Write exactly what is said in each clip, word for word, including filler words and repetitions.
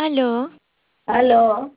Aló, Aló,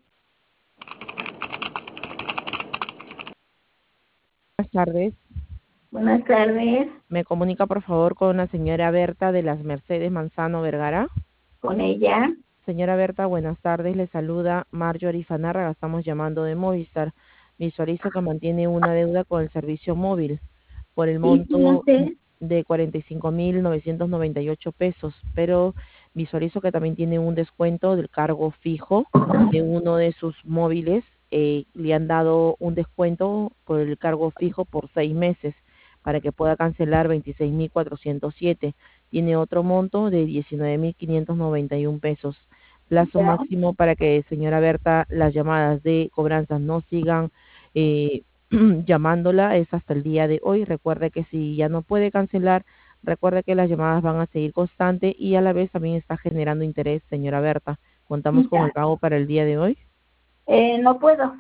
Buenas tardes. buenas tardes, Me comunica por favor con la señora Berta de las Mercedes Manzano Vergara. con ella. Señora Berta, buenas tardes. Le saluda Marjorie Fanárraga. Estamos llamando de Movistar. Visualizo que mantiene una deuda con el servicio móvil por el Sí, sí, no monto sé. de cuarenta y cinco mil novecientos noventa y ocho pesos, pero visualizo que también tiene un descuento del cargo fijo de uno de sus móviles. Eh, le han dado un descuento por el cargo fijo por seis meses para que pueda cancelar veintiséis mil cuatrocientos siete. Tiene otro monto de diecinueve mil quinientos noventa y un pesos. Plazo Ya. máximo para que, señora Berta, las llamadas de cobranzas no sigan eh, llamándola es hasta el día de hoy. Recuerde que si ya no puede cancelar, recuerde que las llamadas van a seguir constante y a la vez también está generando interés, señora Berta. Contamos con el Ya. pago para el día de hoy. Eh, no puedo.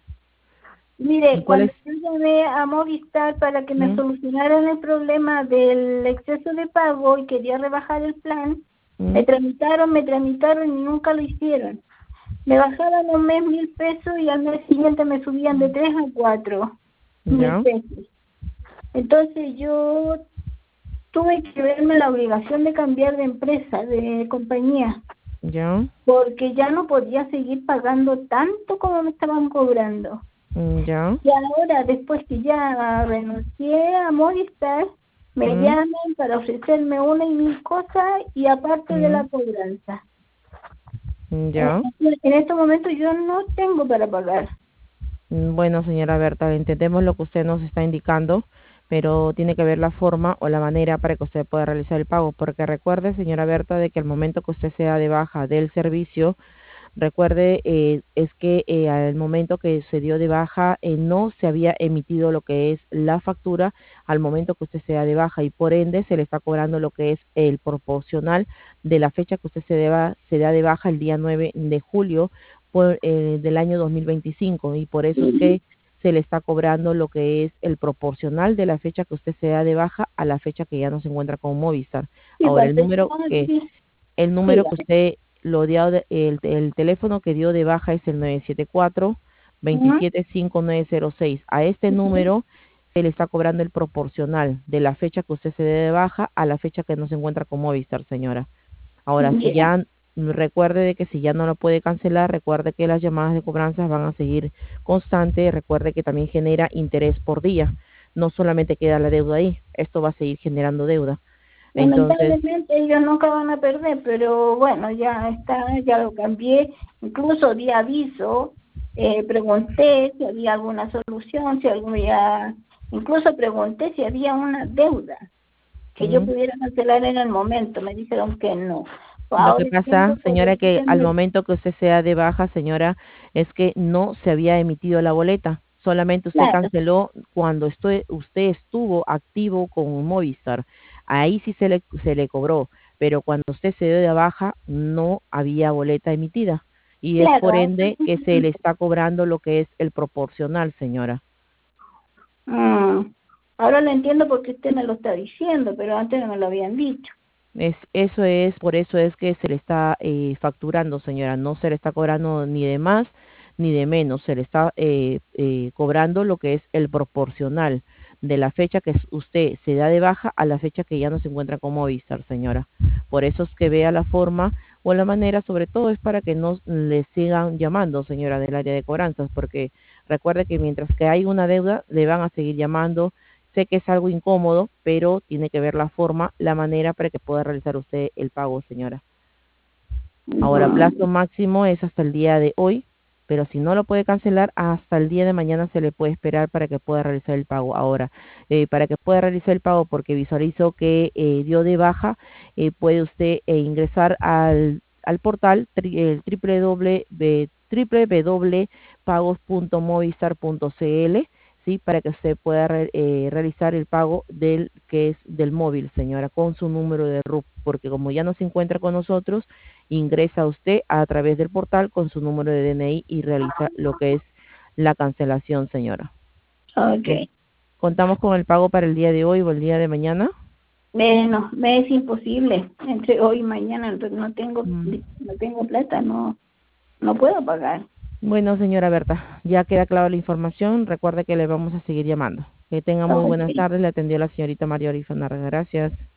¿Y Mire, cuál es? cuando yo llamé a Movistar para que me ¿Mm? solucionaran el problema del exceso de pago y quería rebajar el plan, ¿Mm? me tramitaron, me tramitaron y nunca lo hicieron. Me bajaban un mes mil pesos y al mes siguiente me subían de tres a cuatro mil ¿Ya? pesos. Entonces yo tuve que verme la obligación de cambiar de empresa, de compañía, ¿Ya? porque ya no podía seguir pagando tanto como me estaban cobrando. Mm, ¿Ya? Y ahora, después que ya renuncié a Movistar, me ¿Mm? llaman para ofrecerme una y mil cosas y aparte de la ¿Mm? cobranza. En, ¿Ya? en estos momentos yo no tengo para pagar. Mm, Bueno, señora Berta, entendemos lo que usted nos está indicando, pero tiene que ver la forma o la manera para que usted pueda realizar el pago, porque recuerde, señora Berta, de que al momento que usted sea de baja del servicio, recuerde, eh, es que eh, al momento que se dio de baja eh, no se había emitido lo que es la factura al momento que usted sea de baja y por ende se le está cobrando lo que es el proporcional de la fecha que usted se, deba, se da de baja el día nueve de julio por, eh, del año dos mil veinticinco y por eso es que se le está cobrando lo que es el proporcional de la fecha que usted se da de baja a la fecha que ya no se encuentra con Movistar. Y Ahora, el cuando número yo que sí, el número que dígame. usted lo dio, de- el, el teléfono que dio de baja es el nueve siete cuatro, Ujú, dos siete cinco nueve cero seis. A este ujú. número se le está cobrando el proporcional de la fecha que usted se dé de baja a la fecha que no se encuentra con Movistar, señora. Ahora, si Ya. ya, mm, recuerde de que si ya no lo puede cancelar, recuerde que las llamadas de cobranzas van a seguir constantes, recuerde que también genera interés por día. No solamente queda la deuda ahí, esto va a seguir generando deuda. Entonces, Lamentablemente ellos nunca van a perder, pero bueno, ya está, ya lo cambié. Incluso di aviso, eh, pregunté si había alguna solución, si había, incluso pregunté si había una deuda que yo mm, pudiera cancelar en el momento. Me dijeron que no. lo que Ahora entiendo pasa, por señora, que qué al me... momento que usted sea de baja, señora, es que no se había emitido la boleta. Solamente usted Claro, canceló cuando estoy, usted estuvo activo con Movistar. Ahí sí se le, se le cobró, pero cuando usted se dio de baja, no había boleta emitida. Y es por claro. ende que se le está cobrando lo que es el proporcional, señora. Mm, ahora lo entiendo porque usted me lo está diciendo, pero antes no me lo habían dicho. Es, eso es, por eso es que se le está eh, facturando, señora, no se le está cobrando ni de más ni de menos, se le está eh, eh, cobrando lo que es el proporcional de la fecha que s- usted se da de baja a la fecha que ya no se encuentra como Movistar, señora. Por eso es que vea la forma o la manera, sobre todo es para que no le sigan llamando, señora, del área de cobranzas, porque recuerde que mientras que hay una deuda, le van a seguir llamando. Sé que es algo incómodo, pero tiene que ver la forma, la manera para que pueda realizar usted el pago, señora. Ahora, Ujú. plazo máximo es hasta el día de hoy, pero si no lo puede cancelar, hasta el día de mañana se le puede esperar para que pueda realizar el pago. Ahora, eh, para que pueda realizar el pago, porque visualizo que eh, dio de baja, eh, puede usted eh, ingresar al, al portal tri- el www, www.pagos punto movistar punto cl, sí, para que usted pueda re- eh, realizar el pago del que es del móvil, señora, con su número de R U P, porque como ya no se encuentra con nosotros, ingresa usted a través del portal con su número de D N I y realiza lo que es la cancelación, señora. Con- Ok. ¿Contamos con el pago para el día de hoy o el día de mañana? Eh, no, me es imposible. Entre hoy y mañana entonces no tengo, Mm. no tengo plata, no, no puedo pagar. Bueno, señora Berta, ya queda clara la información. Recuerde que le vamos a seguir llamando. Que tenga muy buenas Ok. tardes. Le atendió la señorita María Orifana. Gracias.